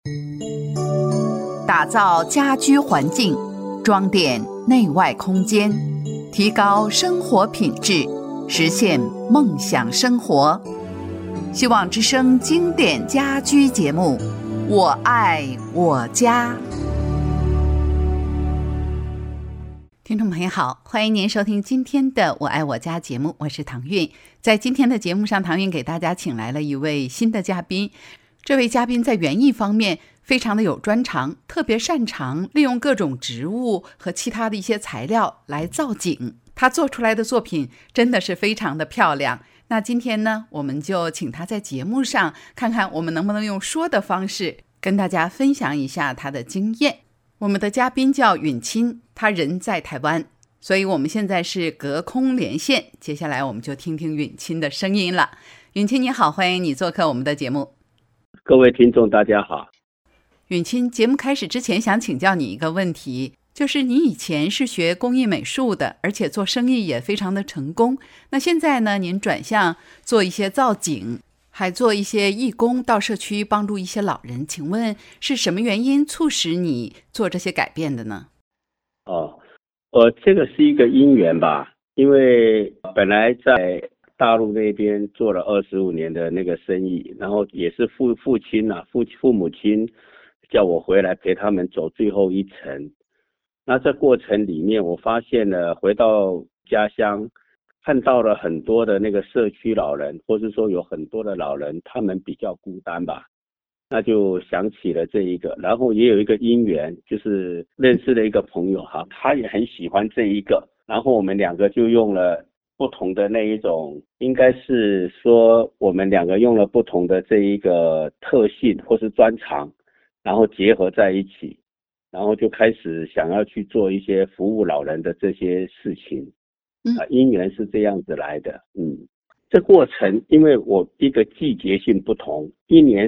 打造家居环境，装点内外空间，提高生活品质，实现梦想生活。希望之声经典家居节目，我爱我家。听众朋友好，欢迎您收听今天的我爱我家节目，我是唐韵。在今天的节目上，唐韵给大家请来了一位新的嘉宾。这位嘉宾在园艺方面非常的有专长，特别擅长利用各种植物和其他的一些材料来造景，他做出来的作品真的是非常的漂亮。那今天呢，我们就请他在节目上看看我们能不能用说的方式跟大家分享一下他的经验。我们的嘉宾叫允钦，他人在台湾，所以我们现在是隔空连线。接下来我们就听听允钦的声音了。允钦你好，欢迎你做客我们的节目。 各位听众大家好。 允钦，节目开始之前想请教你一个问题，就是你以前是学工艺美术的，而且做生意也非常的成功，那现在呢，您转向做一些造景，还做一些义工，到社区帮助一些老人，请问是什么原因促使你做这些改变的呢？ 这个是一个因缘吧，因为本来在大陆那边做了25年的那个生意，然后也是父母亲叫我回来陪他们走最后一程。那这过程里面我发现了，回到家乡看到了很多的那个社区老人，或是说有很多的老人他们比较孤单吧，那就想起了这一个，然后也有一个因缘，就是认识了一个朋友哈，他也很喜欢这一个，然后我们两个就用了不同的那一种，应该是说我们两个用了不同的这一个特性或是专长，然后结合在一起，然后就开始想要去做一些服务老人的这些事情。因缘是这样子来的。这过程因为我一个季节性不同，一年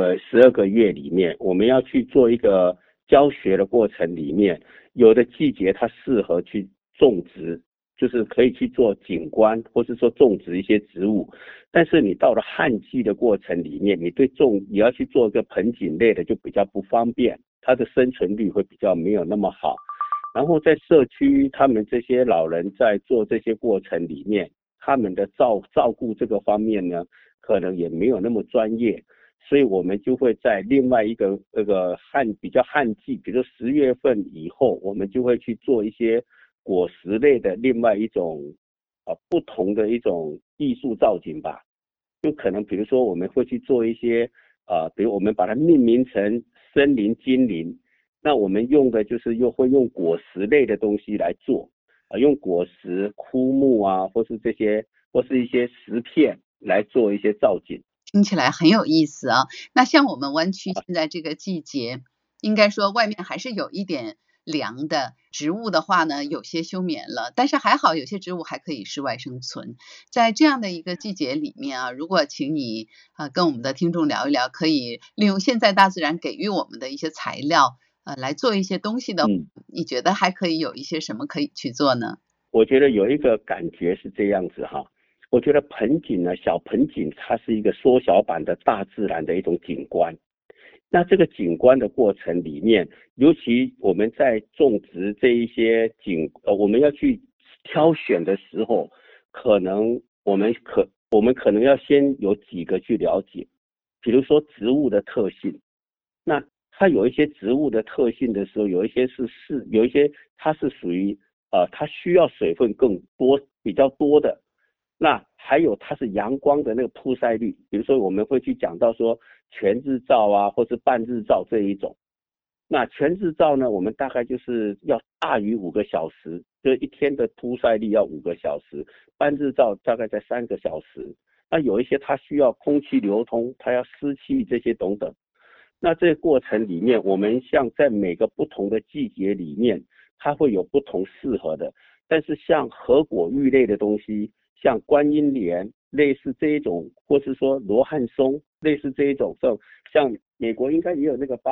12个月里面，我们要去做一个教学的过程里面，有的季节它适合去种植，就是可以去做景观，或是说种植一些植物。但是你到了旱季的过程里面，你要去做一个盆景类的就比较不方便，它的生存率会比较没有那么好。然后在社区，他们这些老人在做这些过程里面，他们的照顾这个方面呢，可能也没有那么专业，所以我们就会在另外一个比较旱季，比如10月份以后，我们就会去做一些果实类的另外一种不同的一种艺术造景吧。就可能比如说我们会去做一些比如我们把它命名成森林精灵，那我们用的就是又会用果实类的东西来做，用果实、枯木啊，或是一些石片来做一些造景。 听起来很有意思啊。那像我们湾区现在这个季节，应该说外面还是有一点凉的，植物的话呢，有些休眠了，但是还好有些植物还可以室外生存。在这样的一个季节里面啊，如果请你跟我们的听众聊一聊，可以利用现在大自然给予我们的一些材料来做一些东西的，你觉得还可以有一些什么可以去做呢？ 我觉得有一个感觉是这样子哈，我觉得盆景呢，小盆景它是一个缩小版的大自然的一种景观。那这个景观的过程里面，尤其我们在种植这一些我们要去挑选的时候，可能我们可能要先有几个去了解，比如说植物的特性。那它有一些植物的特性的时候，有一些它是属于它需要水分比较多的。那还有它是阳光的那个曝晒率，比如说我们会去讲到说全日照啊，或是半日照这一种。那全日照呢，我们大概就是要大于5个小时，就一天的曝晒率要5个小时，半日照大概在3个小时。那有一些它需要空气流通，它要湿气这些等等。那这个过程里面，我们像在每个不同的季节里面，它会有不同适合的。但是像核果玉类的东西，像观音莲类似这一种，或是说罗汉松类似这一种，像美国应该也有那个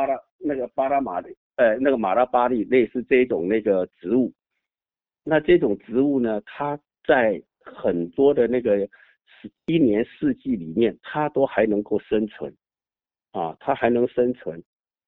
马拉巴利类似这一种那个植物。那这种植物呢，它在很多的那个一年四季里面，它都还能够生存。它还能生存。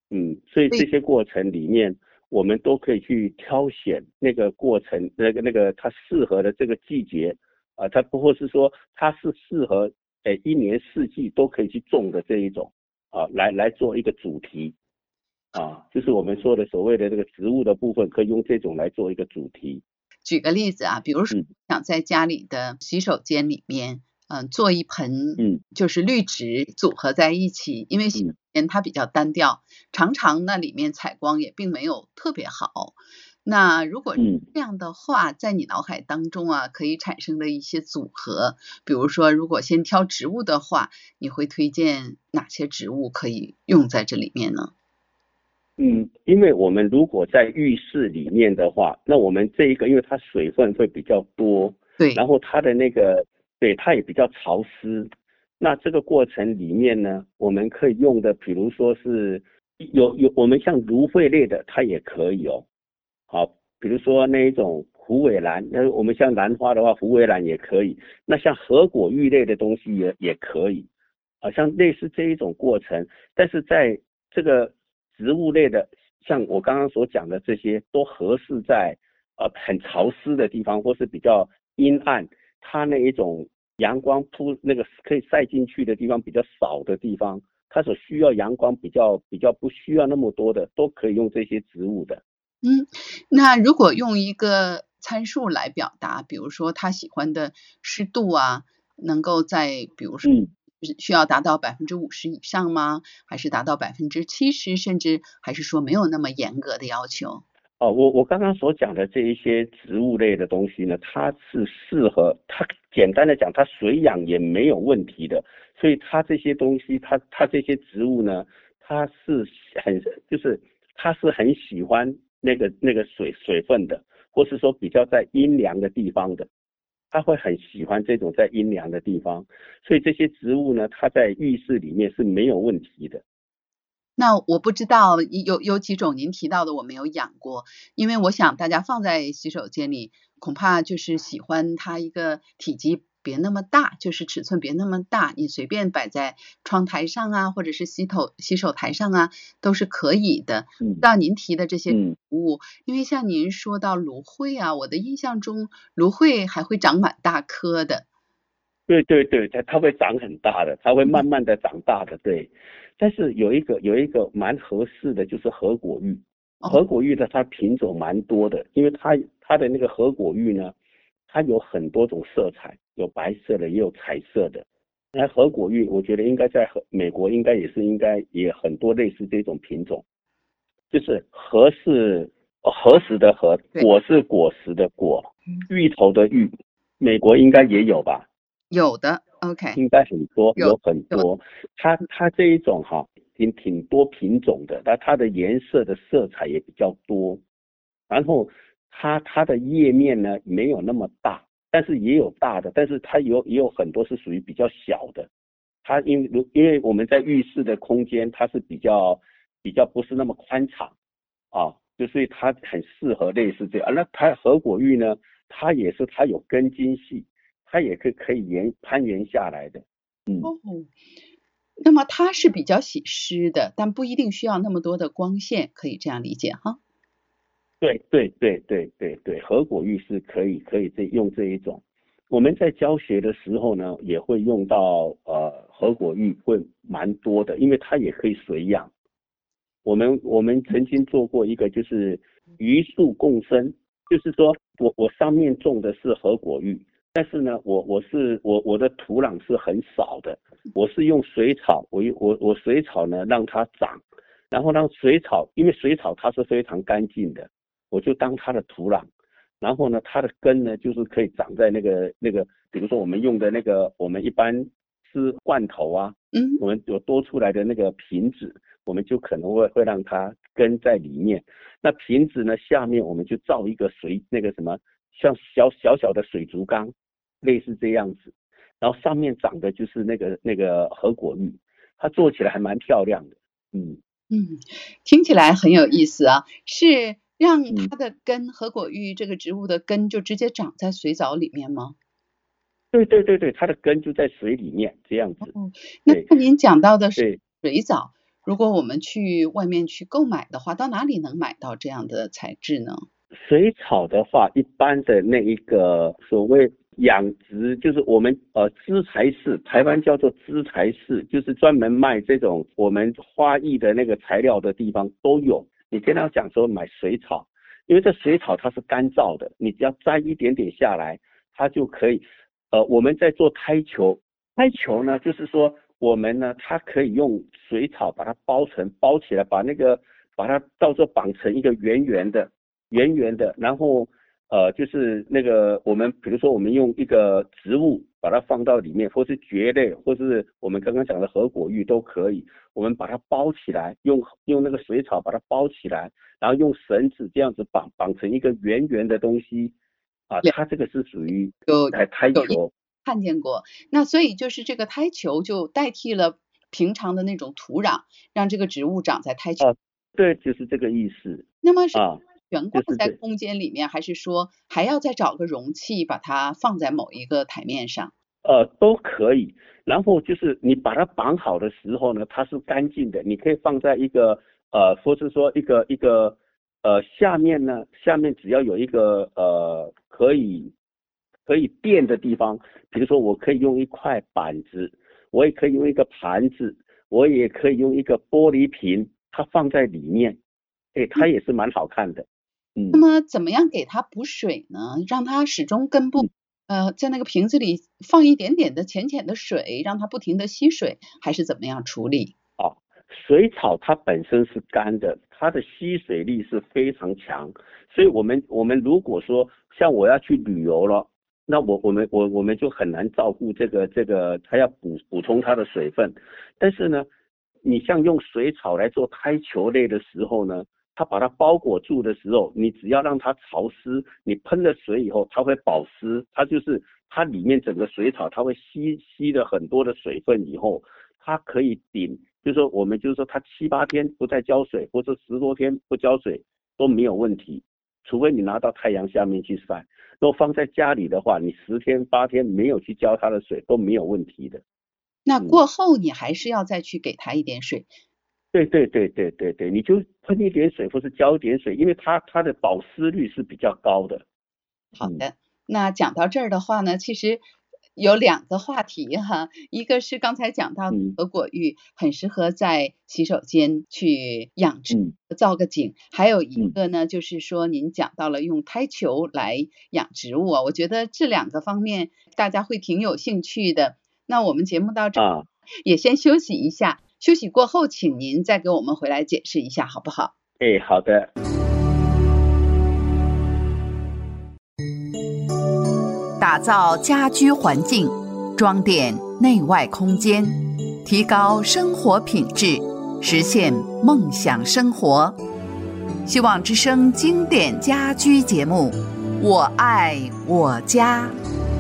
所以这些过程里面，我们都可以去挑选那个过程，那个它适合的这个季节啊，它不或是说它是适合一年四季都可以去种的这一种啊，来做一个主题啊，就是我们说的所谓的这个植物的部分，可以用这种来做一个主题。 举个例子啊，比如说想在家里的洗手间里面，做一盆就是绿植组合在一起，因为洗手间它比较单调，常常那里面采光也并没有特别好。那如果这样的话，在你脑海当中啊，可以产生的一些组合，比如说如果先挑植物的话，你会推荐哪些植物可以用在这里面呢？ 因为我们如果在浴室里面的话，那我们这一个因为它水分会比较多， 对， 然后它的那个对它也比较潮湿，那这个过程里面呢，我们可以用的，比如说是有我们像芦荟类的，它也可以哦。好，比如说那一种虎尾兰，那我们像兰花的话，虎尾兰也可以。那像合果玉类的东西也可以，好像类似这一种过程，但是在这个植物类的，像我刚刚所讲的这些，都合适在很潮湿的地方，或是比较阴暗，它那一种阳光那个可以晒进去的地方比较少的地方，它所需要阳光比较不需要那么多的，都可以用这些植物的。 那如果用一个参数来表达，比如说他喜欢的湿度啊，能够在比如说需要达到50%以上吗？还是达到70%，甚至还是说没有那么严格的要求？ 我刚刚所讲的这一些植物类的东西呢，它是适合它，简单的讲，它水养也没有问题的，所以它这些东西，它这些植物呢，它是它是很喜欢那个水分的，或是说比较在阴凉的地方的，它会很喜欢这种在阴凉的地方，所以这些植物呢，它在浴室里面是没有问题的。 那我不知道有几种您提到的我没有养过，因为我想大家放在洗手间里，恐怕就是喜欢它一个体积别那么大，就是尺寸别那么大，你随便摆在窗台上啊，或者是洗手台上啊，都是可以的。到您提的这些植物，因为像您说到芦荟啊，我的印象中芦荟还会长蛮大颗的。 对，它会长很大的，它会慢慢的长大的，对。但是有一个蛮合适的，就是合果玉。合果玉的它品种蛮多的，因为它的那个合果玉呢，它有很多种色彩，有白色的，也有彩色的。那合果玉，我觉得应该在美国应该也很多类似这种品种，就是合是合时的合，果是果实的果，芋头的芋，美国应该也有吧？ 有的 ，OK， 应该很多，有很多。它这一种挺多品种的，但它的颜色的色彩也比较多。然后它的叶面呢没有那么大，但是也有大的，但是它也有很多是属于比较小的。它因为我们在浴室的空间，它是比较不是那么宽敞啊，所以它很适合类似这样。那它合果玉呢，它有根茎系。它也可以攀援下来的。 那么它是比较喜湿的，但不一定需要那么多的光线，可以这样理解哈？ 对，合果玉是可以用这一种。我们在教学的时候呢，也会用到合果玉会蛮多的，因为它也可以水养。我们曾经做过一个就是鱼树共生，就是说我上面种的是合果玉，但是呢，我的土壤是很少的，我是用水草，我水草呢让它长，然后让水草，因为水草它是非常干净的，我就当它的土壤，然后呢，它的根呢就是可以长在那个，比如说我们用的那个，我们一般吃罐头啊，我们有多出来的那个瓶子，我们就可能会让它根在里面。那瓶子呢下面我们就造一个那个什么，像小的水族缸，类似这样子，然后上面长的就是那个合果玉，它做起来还蛮漂亮的。 听起来很有意思啊，是让它的根合果玉这个植物的根就直接长在水藻里面吗？ 对，它的根就在水里面这样子。 那您讲到的是水藻， 如果我们去外面去购买的话，到哪里能买到这样的材质呢？ 水草的话，一般的那一个所谓养殖，就是我们资材室，台湾叫做资材室，就是专门卖这种我们花艺的那个材料的地方都有。你跟他讲说买水草，因为这水草它是干燥的，你只要摘一点点下来，它就可以。我们在做胎球，胎球呢，就是说我们呢，它可以用水草把它包起来，把它到时候绑成一个圆圆的，然后就是那个我们比如说我们用一个植物把它放到里面，或是蕨类，或是我们刚刚讲的合果玉都可以，我们把它包起来，用那个水草把它包起来，然后用绳子这样子绑成一个圆圆的东西啊，它这个是属于胎球。 看见过，那所以就是这个胎球就代替了平常的那种土壤，让这个植物长在胎球。 对，就是这个意思。 那么是悬挂在空间里面，还是说还要再找个容器把它放在某一个台面上？ 都可以。然后就是你把它绑好的时候呢，它是干净的，你可以放在一个或是说一个下面只要有一个可以垫的地方，比如说我可以用一块板子，我也可以用一个盘子，我也可以用一个玻璃瓶，它放在里面，它也是蛮好看的。 那么怎么样给它补水呢？让它始终根部在那个瓶子里放一点点的浅浅的水，让它不停的吸水，还是怎么样处理？ 水草它本身是干的，它的吸水力是非常强，所以我们如果说像我要去旅游了，那我们就很难照顾这个它要补充它的水分。但是呢，你像用水草来做胎球类的时候呢，它把它包裹住的时候，你只要让它潮湿，你喷了水以后它会保湿，它里面整个水草它会吸了很多的水分以后，它可以顶，就是说我们就是说它7、8天不再浇水，或者10多天不浇水都没有问题，除非你拿到太阳下面去晒。如果放在家里的话，你10天8天没有去浇它的水都没有问题的。 那过后你还是要再去给它一点水。 对，你就喷一点水或是浇一点水，因为它的保湿率是比较高的。 好的，那讲到这儿的话呢，其实有2个话题哈，一个是刚才讲到合果玉很适合在洗手间去养殖造个景，还有一个呢就是说您讲到了用胎球来养植物我觉得这2个方面大家会挺有兴趣的。那我们节目到这也先休息一下，休息过后请您再给我们回来解释一下好不好？ 好的。 打造家居环境，装点内外空间，提高生活品质，实现梦想生活。希望之声经典家居节目，我爱我家。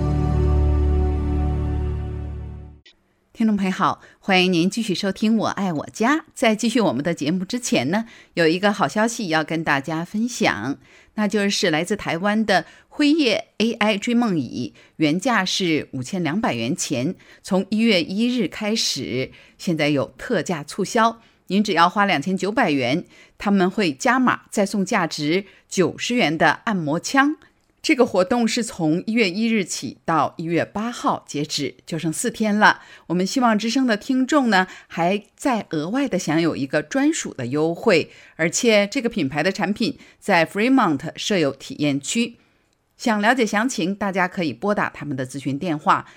听众朋友好，欢迎您继续收听我爱我家。在继续我们的节目之前呢，有一个好消息要跟大家分享，那就是来自台湾的辉夜 AI 追梦椅，原价是5200元钱，从1月1日开始，现在有特价促销，您只要花2900元，他们会加码再送价值90元的按摩枪。这个活动是从1月1日起到1月8号截止，就剩4天了。我们希望之声的听众呢，还再额外的享有一个专属的优惠，而且这个品牌的产品在 Fremont 设有体验区。想了解详情，大家可以拨打他们的咨询电话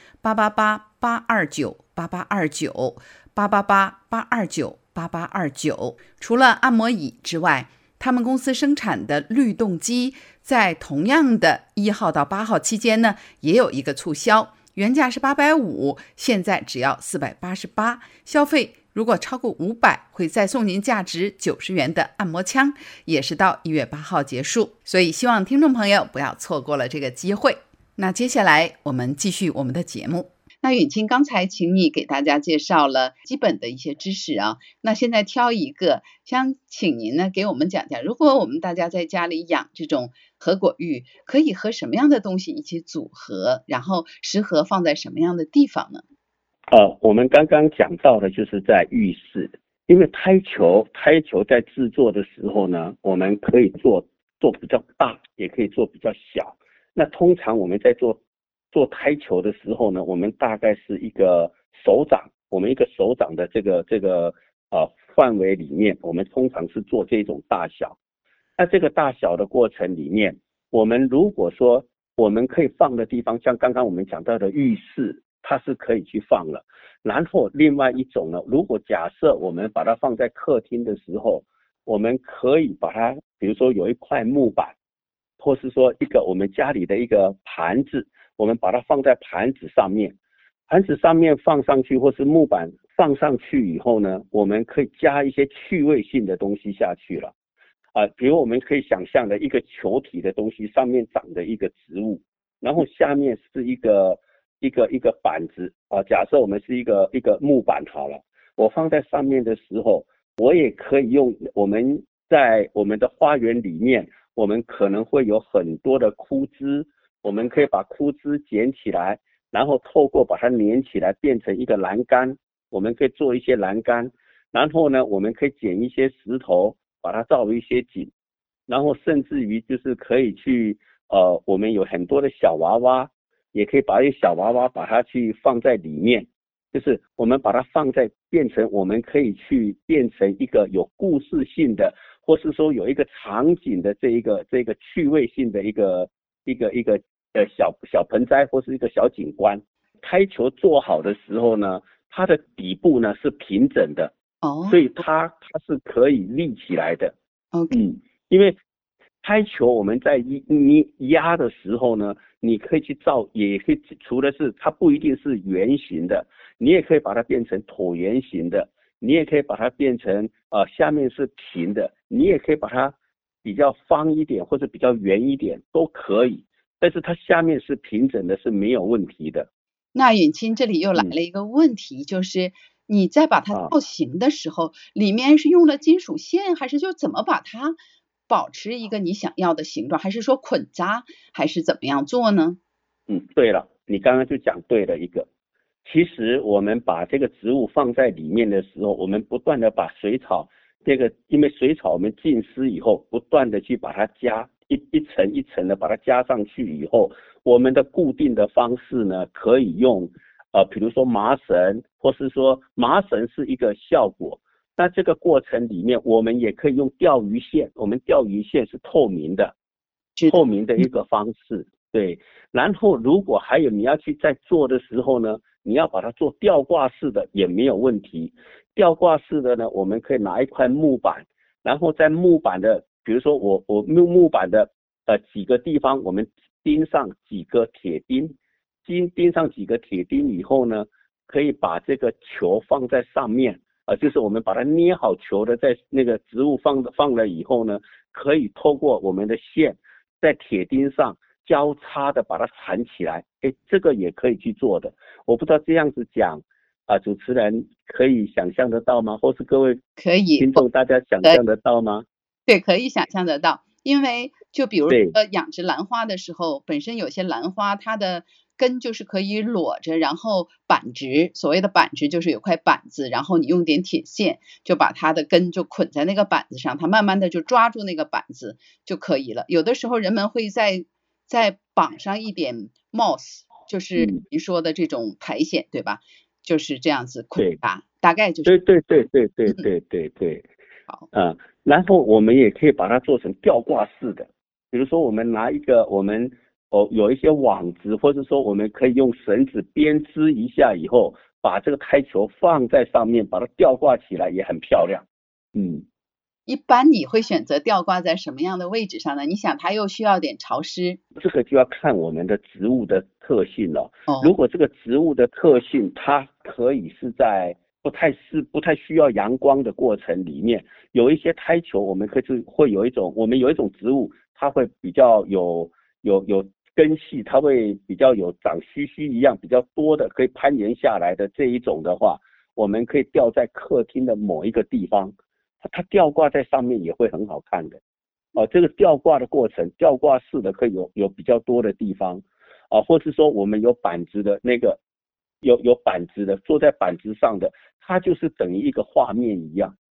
888-829-8829 888-829-8829。除了按摩椅之外，他们公司生产的律动机在同样的1号到8号期间呢，也有一个促销，原价是850，现在只要488，消费如果超过500，会再送您价值90元的按摩枪，也是到1月8号结束，所以希望听众朋友不要错过了这个机会。那接下来我们继续我们的节目。那允清刚才请你给大家介绍了基本的一些知识啊，那现在挑一个，想请您呢给我们讲讲，如果我们大家在家里养这种合果玉，可以和什么样的东西一起组合，然后适合放在什么样的地方呢？ 我们刚刚讲到的就是在浴室， 因为胎球在制作的时候呢，我们可以做比较大，也可以做比较小。那通常我们在做胎球的时候呢，我们大概是一个手掌，我们一个手掌的这个范围里面，我们通常是做这种大小。那这个大小的过程里面，我们如果说我们可以放的地方，像刚刚我们讲到的浴室，它是可以去放了。然后另外一种呢，如果假设我们把它放在客厅的时候，我们可以把它，比如说有一块木板，或是说一个我们家里的一个盘子，我们把它放在盘子上面，盘子上面放上去，或是木板放上去以后呢，我们可以加一些趣味性的东西下去了。比如我们可以想象的一个球体的东西，上面长着一个植物，然后下面是一个板子假设我们是一个木板好了，我放在上面的时候，我也可以用我们在我们的花园里面，我们可能会有很多的枯枝，我们可以把枯枝捡起来，然后透过把它连起来变成一个栏杆，我们可以做一些栏杆，然后呢，我们可以捡一些石头，把它造一些景，然后甚至于就是可以去我们有很多的小娃娃，也可以把一些小娃娃把它去放在里面，就是我们把它放在变成我们可以去变成一个有故事性的，或是说有一个场景的这个趣味性的一个小盆栽或是一个小景观。胎球做好的时候呢，它的底部呢是平整的，所以它是可以立起来的。因为胎球我们在压的时候呢，你可以去也可以除了是它不一定是圆形的，你也可以把它变成椭圆形的，你也可以把它变成下面是平的，你也可以把它比较方一点或者比较圆一点都可以，但是它下面是平整的是没有问题的。 那允清这里又来了一个问题，就是你在把它造型的时候，里面是用了金属线，还是就怎么把它保持一个你想要的形状，还是说捆扎，还是怎么样做呢？ 对了，你刚刚就讲对了一个。其实我们把这个植物放在里面的时候，我们不断的把水草因为水草我们浸湿以后，不断的去把它加一层一层的把它加上去以后，我们的固定的方式呢，可以用比如说麻绳，或是说麻绳是一个效果。那这个过程里面，我们也可以用钓鱼线，我们钓鱼线是透明的一个方式。对，然后如果还有你要去在做的时候呢，你要把它做吊挂式的也没有问题。吊挂式的呢，我们可以拿一块木板，然后在木板的，比如说我木板的几个地方，我们钉上几个铁钉，钉上几个铁钉以后呢，可以把这个球放在上面就是我们把它捏好球的，在那个植物放了以后呢，可以透过我们的线在铁钉上交叉的把它缠起来，这个也可以去做的。我不知道这样子讲主持人可以想象得到吗？或是各位听众大家想象得到吗？ 对，可以想象得到。因为就比如说养殖兰花的时候，本身有些兰花它的根就是可以裸着，然后板直，所谓的板直就是有块板子，然后你用点铁线就把它的根就捆在那个板子上，它慢慢的就抓住那个板子就可以了。有的时候人们会再绑上一点 moss， 就是您说的这种苔藓，对吧？就是这样子捆扎，大概就是对。好然后我们也可以把它做成吊挂式的，比如说我们拿一个有一些网子，或者说我们可以用绳子编织一下以后，把这个胎球放在上面，把它吊挂起来也很漂亮。 一般你会选择吊挂在什么样的位置上呢？你想它又需要点潮湿， 这个就要看我们的植物的特性了。如果这个植物的特性它可以是在不太需要阳光的过程里面，有一些胎球我们会有一种植物，它会比较有根系，它会比较有长须一样比较多的可以攀岩下来的这一种的话，我们可以吊在客厅的某一个地方，它吊挂在上面也会很好看的。这个吊挂的过程，吊挂式的可以有比较多的地方或是说我们有板子的那个有板子的，坐在板子上的，它就是等于一个画面一样，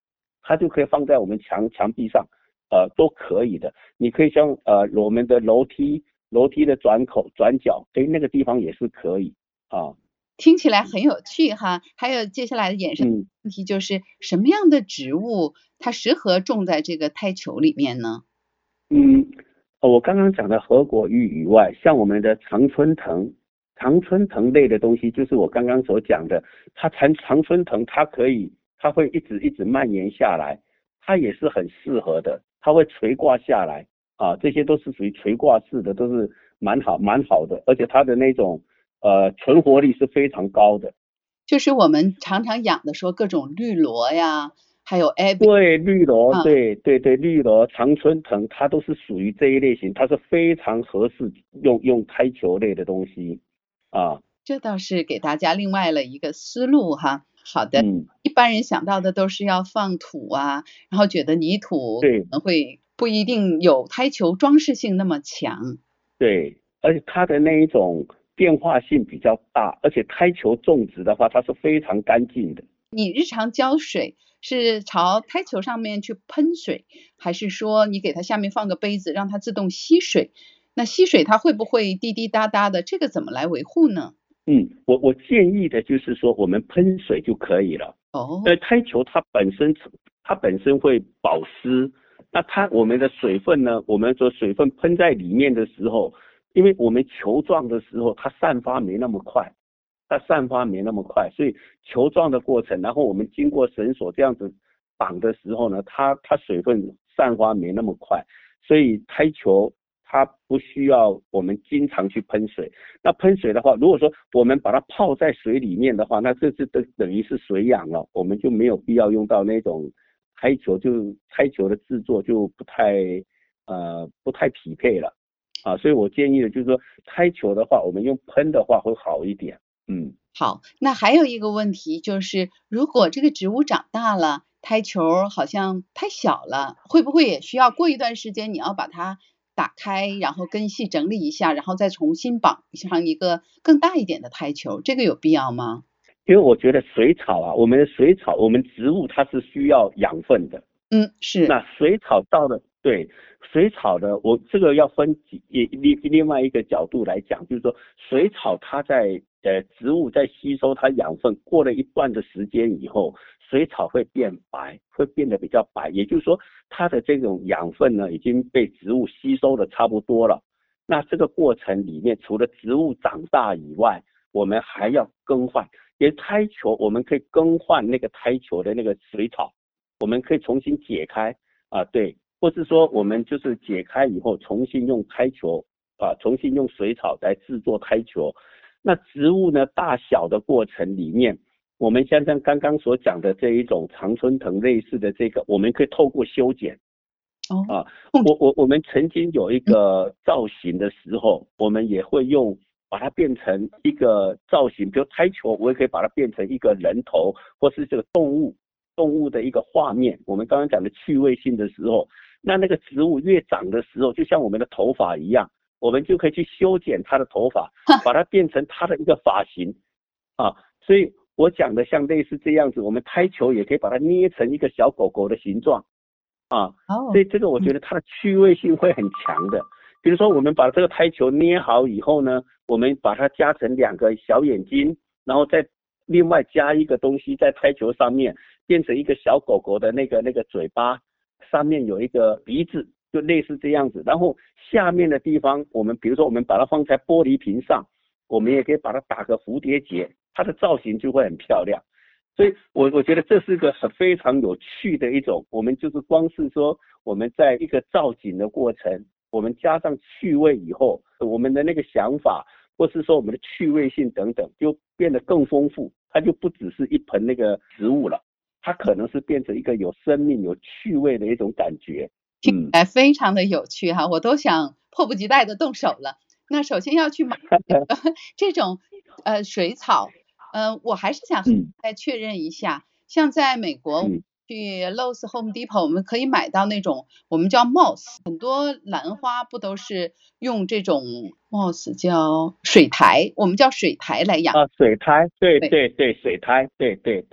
它就可以放在我们墙壁上，都可以的。你可以像我们的楼梯的转角，那个地方也是可以啊。 听起来很有趣哈。还有接下来的衍生问题就是什么样的植物它适合种在这个胎球里面呢？ 我刚刚讲的合果芋以外，像我们的常春藤类的东西，就是我刚刚所讲的，它常春藤它会一直蔓延下来，它也是很适合的，它会垂挂下来啊，这些都是属于垂挂式的，都是蛮好的，而且它的那种存活率是非常高的。 就是我们常常养的说各种绿萝呀，还有对，绿萝，对，绿萝、常春藤，它都是属于这一类型，它是非常合适用胎球类的东西啊。 这倒是给大家另外了一个思路哈。好的，一般人想到的都是要放土啊，然后觉得泥土可能会不一定有胎球装饰性那么强。 对，而且它的那一种变化性比较大，而且胎球种植的话，它是非常干净的。 你日常浇水是朝胎球上面去喷水，还是说你给它下面放个杯子让它自动吸水？那吸水它会不会滴滴答答的？这个怎么来维护呢？ 我建议的就是说我们喷水就可以了。胎球它本身会保湿，那我们的水分呢，我们说水分喷在里面的时候，因为我们球状的时候它散发没那么快，所以球状的过程，然后我们经过绳索这样子绑的时候呢，它水分散发没那么快，所以胎球它不需要我们经常去喷水。那喷水的话，如果说我们把它泡在水里面的话，那这是等于是水养了，我们就没有必要用到那种胎球的制作就不太匹配了啊。所以我建议的就是说，胎球的话，我们用喷的话会好一点。 好，那还有一个问题就是，如果这个植物长大了，胎球好像太小了，会不会也需要过一段时间你要把它打开，然后根系整理一下，然后再重新绑上一个更大一点的胎球，这个有必要吗？ 因为我觉得水草啊，我们植物它是需要养分的。 是。 那水草对水草的，我这个要分另外一个角度来讲，就是说水草它在植物在吸收它养分过了一段的时间以后，水草会变白，会变得比较白，也就是说它的这种养分呢已经被植物吸收的差不多了。那这个过程里面，除了植物长大以外，我们还要更换，因为胎球我们可以更换那个胎球的那个水草，我们可以重新解开对，或是说我们就是解开以后重新用胎球重新用水草来制作胎球。那植物呢大小的过程里面，我们像刚刚所讲的这一种常春藤类似的这个，我们可以透过修剪我们曾经有一个造型的时候，我们也会把它变成一个造型，比如胎球，我也可以把它变成一个人头，或是这个动物的一个画面。我们刚刚讲的趣味性的时候，那个植物越长的时候，就像我们的头发一样，我们就可以去修剪它的头发，把它变成它的一个发型所以我讲的像类似这样子，我们胎球也可以把它捏成一个小狗狗的形状所以这个我觉得它的趣味性会很强的。比如说我们把这个胎球捏好以后呢，我们把它加成2个小眼睛，然后再另外加一个东西在胎球上面，变成一个小狗狗的那个嘴巴，上面有一个鼻子，就类似这样子。然后下面的地方，比如说我们把它放在玻璃瓶上，我们也可以把它打个蝴蝶结，它的造型就会很漂亮。所以我觉得这是个非常有趣的一种，我们就是光是说我们在一个造景的过程，我们加上趣味以后，我们的那个想法或是说我们的趣味性等等就变得更丰富，它就不只是一盆那个植物了，它可能是变成一个有生命有趣味的一种感觉。 听起来非常的有趣哈，我都想迫不及待的动手了。那首先要去买这种水草，我还是想再确认一下，像在美国去 Lowe's、Home Depot， 我们可以买到那种我们叫 moss， 很多兰花不都是用这种 moss 叫水苔，我们叫水苔来养水苔，对，水苔，对。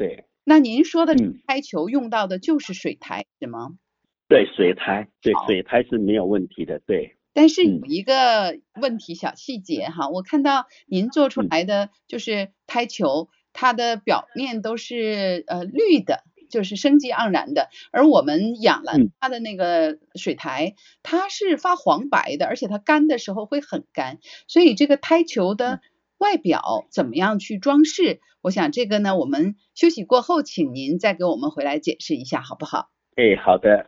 那您说的胎球用到的就是水苔是吗？ 对，水苔，对，水苔是没有问题的，对。 但是有一个问题小细节哈，我看到您做出来的就是胎球，它的表面都是绿的，就是生机盎然的，而我们养了它的那个水苔，它是发黄白的，而且它干的时候会很干，所以这个胎球的外表怎么样去装饰，我想这个呢，我们休息过后，请您再给我们回来解释一下，好不好？ 好的。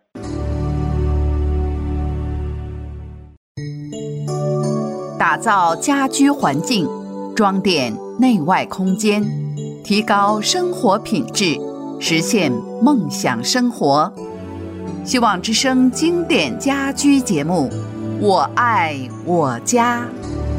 打造家居环境，装点内外空间，提高生活品质，实现梦想生活。希望之声经典家居节目，我爱我家。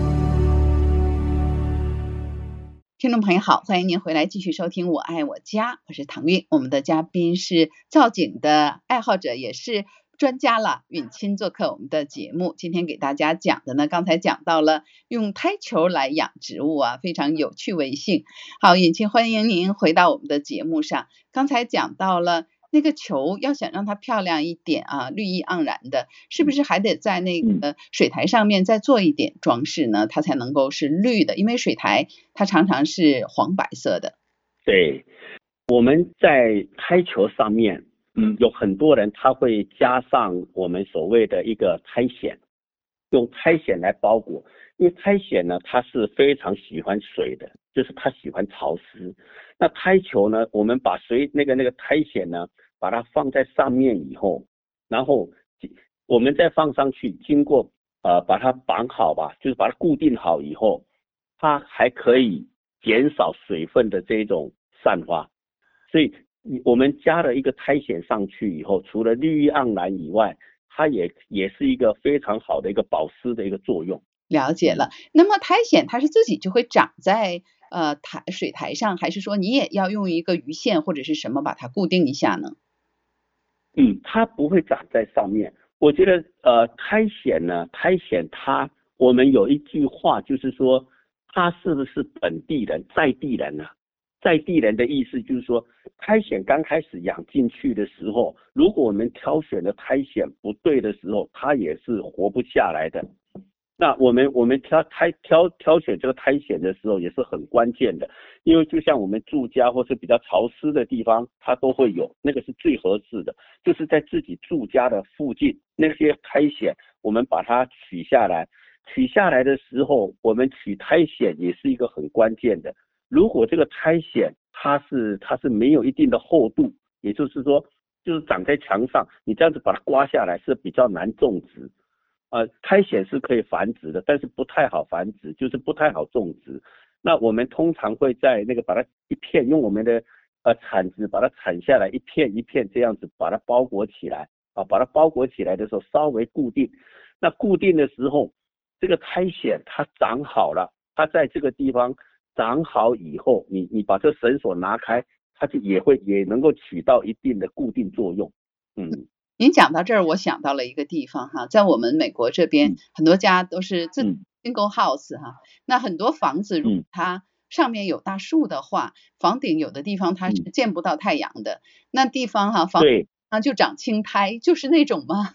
听众朋友好，欢迎您回来继续收听我爱我家，我是唐韵。我们的嘉宾是造景的爱好者，也是专家了，允钦做客我们的节目。今天给大家讲的呢，刚才讲到了用胎球来养植物啊，非常有趣味性。好，允钦，欢迎您回到我们的节目上。刚才讲到了那个球要想让它漂亮一点啊，绿意盎然的，是不是还得在那个水苔上面再做一点装饰呢？它才能够是绿的，因为水苔它常常是黄白色的。 对，我们在胎球上面，有很多人他会加上我们所谓的一个苔藓，用苔藓来包裹，因为苔藓呢，它是非常喜欢水的，就是它喜欢潮湿。那胎球呢，我们把那个苔藓呢，把它放在上面以后，然后我们再放上去，经过把它绑好吧，就是把它固定好以后，它还可以减少水分的这种散发。所以我们加了一个苔藓上去以后，除了绿意盎然以外，它也是一个非常好的一个保湿的一个作用。 了解了。那么苔藓它是自己就会长在水苔上，还是说你也要用一个鱼线或者是什么把它固定一下呢？ 它不会长在上面。我觉得苔藓我们有一句话就是说，它是不是本地人在地人呢？在地人的意思就是说，苔藓刚开始养进去的时候，如果我们挑选的苔藓不对的时候，它也是活不下来的。那我们挑选这个苔藓的时候也是很关键的，因为就像我们住家或是比较潮湿的地方，它都会有，那个是最合适的，就是在自己住家的附近那些苔藓，我们把它取下来的时候，我们取苔藓也是一个很关键的。如果这个苔藓它是没有一定的厚度，也就是说就是长在墙上，你这样子把它刮下来是比较难种植。苔藓是可以繁殖的，但是不太好繁殖，就是不太好种植。那我们通常会在那个把它一片用我们的铲子把它铲下来，一片一片这样子把它包裹起来啊，把它包裹起来的时候稍微固定。那固定的时候，这个苔藓它长好了，它在这个地方长好以后，你把这绳索拿开，它就也能够起到一定的固定作用。 您讲到这儿，我想到了一个地方哈，在我们美国这边，很多家都是自己 single house 哈，那很多房子如果它上面有大树的话，房顶有的地方它是见不到太阳的，那地方哈，房顶上就长青苔，就是那种吗？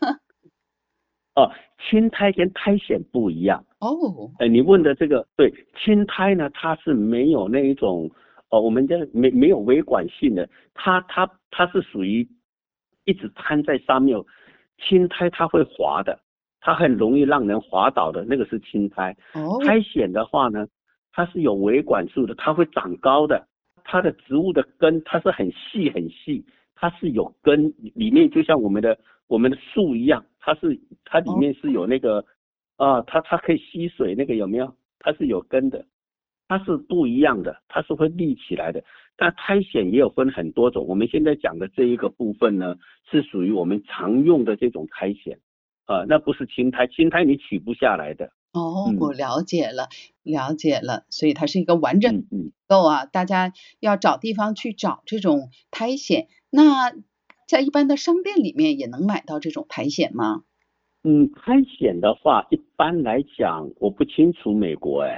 青苔跟苔藓不一样哦。 你问的这个对，青苔呢，它是没有那一种我们叫没有维管性的，它是属于一直摊在上面。青苔它会滑的，它很容易让人滑倒的，那个是青苔。苔藓的话呢，它是有维管束的，它会长高的，它的植物的根它是很细很细，它是有根，里面就像我们的树一样，它里面是有那个它可以吸水，那个有没有？它是有根的，它是不一样的，它是会立起来的。但苔藓也有分很多种，我们现在讲的这一个部分呢，是属于我们常用的这种苔藓那不是青苔，青苔你取不下来的。 我了解了，所以它是一个完整构啊，大家要找地方去找这种苔藓。那在一般的商店里面也能买到这种苔藓吗？ 苔藓的话，一般来讲我不清楚美国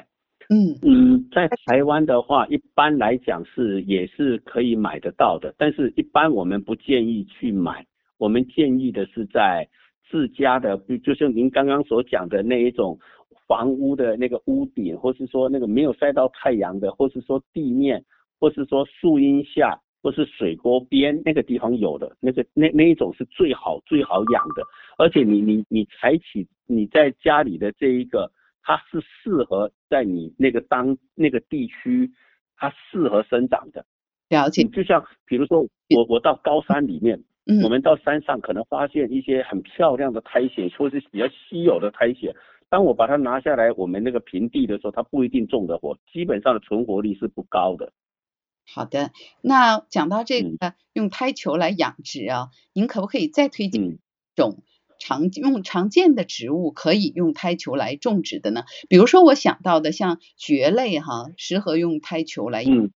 在台湾的话，一般来讲也是可以买得到的，但是一般我们不建议去买，我们建议的是在自家的，就像您刚刚所讲的那一种房屋的那个屋顶，或是说那个没有晒到太阳的，或是说地面，或是说树荫下，或是水沟边那个地方有的那一种是最好养的，而且你采取你在家里的这一个。它是适合在你那个地区，它适合生长的。 了解。 就像比如说我到高山里面，我们到山上可能发现一些很漂亮的苔藓，或是比较稀有的苔藓。当我把它拿下来，我们那个平地的时候，它不一定种得活，基本上的存活率是不高的。 好的，那讲到这个用胎球来养殖啊，您可不可以再推荐一种常见的植物可以用胎球来种植的呢？比如说我想到的像蕨类适合用胎球来养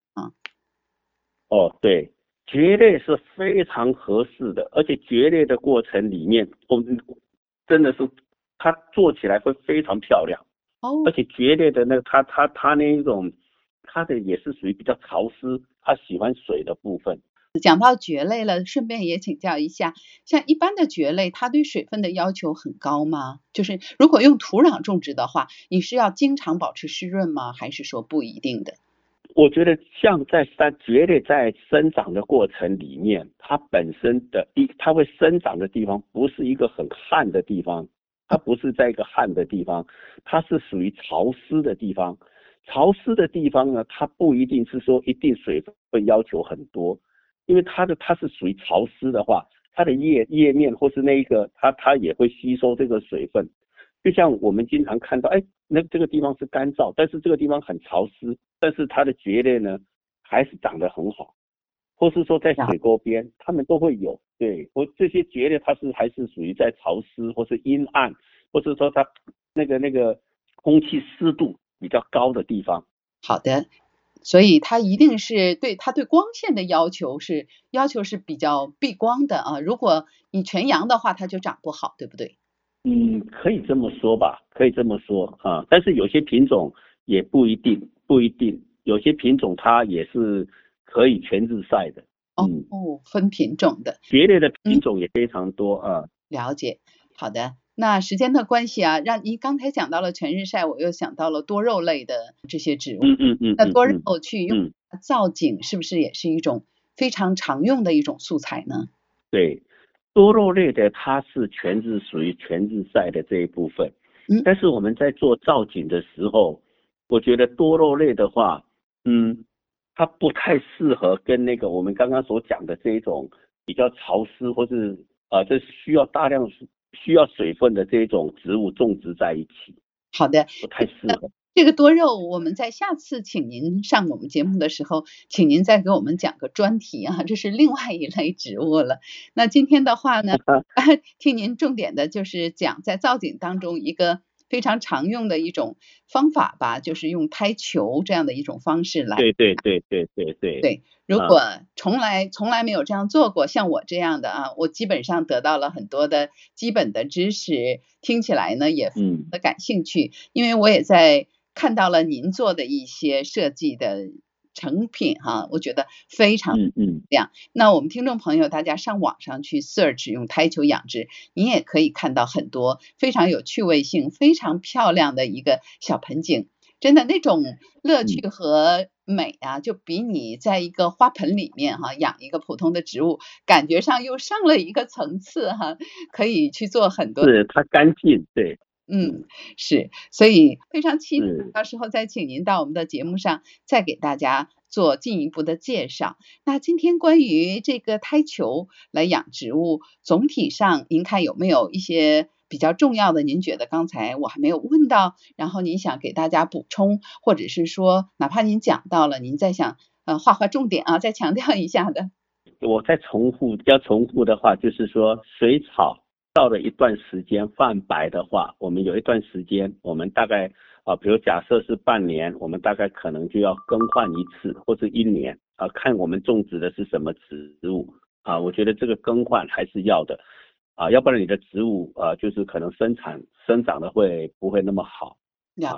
对，蕨类是非常合适的，而且蕨类的过程里面，我们真的是它做起来会非常漂亮。而且蕨类的那个它那一种，它的也是属于比较潮湿，它喜欢水的部分。 讲到蕨类了，顺便也请教一下，像一般的蕨类，它对水分的要求很高吗？就是如果用土壤种植的话，你是要经常保持湿润吗？还是说不一定的？ 我觉得像蕨类在生长的过程里面，它本身的它会生长的地方不是一个很旱的地方，它不是在一个旱的地方，它是属于潮湿的地方。潮湿的地方呢，它不一定是说一定水分要求很多，因为它是属于潮湿的话，它的叶面或是那一个它也会吸收这个水分。就像我们经常看到，那这个地方是干燥，但是这个地方很潮湿，但是它的蕨类呢还是长得很好，或是说在水沟边，它们都会有。对，这些蕨类它还是属于在潮湿或是阴暗，或是说它那个空气湿度比较高的地方。 好的，所以它一定是对光线的要求是比较避光的啊。如果你全阳的话，它就长不好，对不对？ 可以这么说吧，可以这么说啊。但是有些品种也不一定，有些品种它也是可以全日晒的。 分品种的， 蕨类的品种也非常多啊。 了解，好的。那时间的关系啊，让您刚才讲到了全日晒，我又想到了多肉类的这些植物。那多肉去用造景，是不是也是一种非常常用的一种素材呢？ 对，多肉类的它是属于全日晒的这一部分。但是我们在做造景的时候，我觉得多肉类的话，它不太适合跟那个我们刚刚所讲的这一种比较潮湿或是这需要大量需要水分的这种植物种植在一起。 好的， 不太适合。 这个多肉，我们在下次请您上我们节目的时候，请您再给我们讲个专题啊，这是另外一类植物了。那今天的话呢，听您重点的就是讲在造景当中一个非常常用的一种方法吧，就是用胎球这样的一种方式来。对，如果从来没有这样做过，像我这样的啊，我基本上得到了很多的基本的知识，听起来呢也非常的感兴趣，因为我也在看到了您做的一些设计的成品我觉得非常亮。那我们听众朋友，大家上网上去 search 用胎球养殖，你也可以看到很多非常有趣味性、非常漂亮的一个小盆景。真的那种乐趣和美啊，就比你在一个花盆里面养一个普通的植物，感觉上又上了一个层次可以去做很多。 是它干净，对。 是，所以非常期待到时候再请您到我们的节目上，再给大家做进一步的介绍。那今天关于这个胎球来养植物，总体上您看有没有一些比较重要的，您觉得刚才我还没有问到，然后您想给大家补充，或者是说哪怕您讲到了，您再想画重点再强调一下的。 我再重复的话，就是说水草到了一段时间泛白的话，我们有一段时间，我们大概比如假设是半年，我们大概可能就要更换一次，或是1年看我们种植的是什么植物我觉得这个更换还是要的要不然你的植物就是可能生长的不会那么好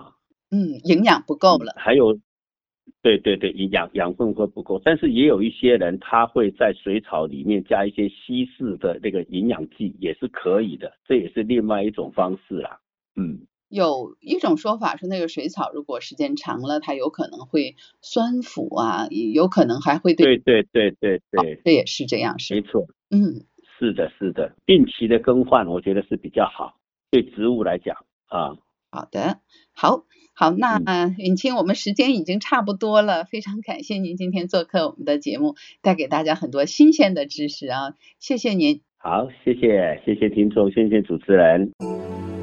营养不够了。 还有对，养分会不够，但是也有一些人他会在水草里面加一些稀释的那个营养剂，也是可以的，这也是另外一种方式啦。 有一种说法是，那个水草如果时间长了，它有可能会酸腐啊，有可能还会对， 对， 这也是这样，是没错， 嗯， 是的，定期的更换，我觉得是比较好，对植物来讲啊。 好的，好，那允清，我们时间已经差不多了，非常感谢您今天做客我们的节目，带给大家很多新鲜的知识啊，谢谢您。 好，谢谢听众，谢谢主持人。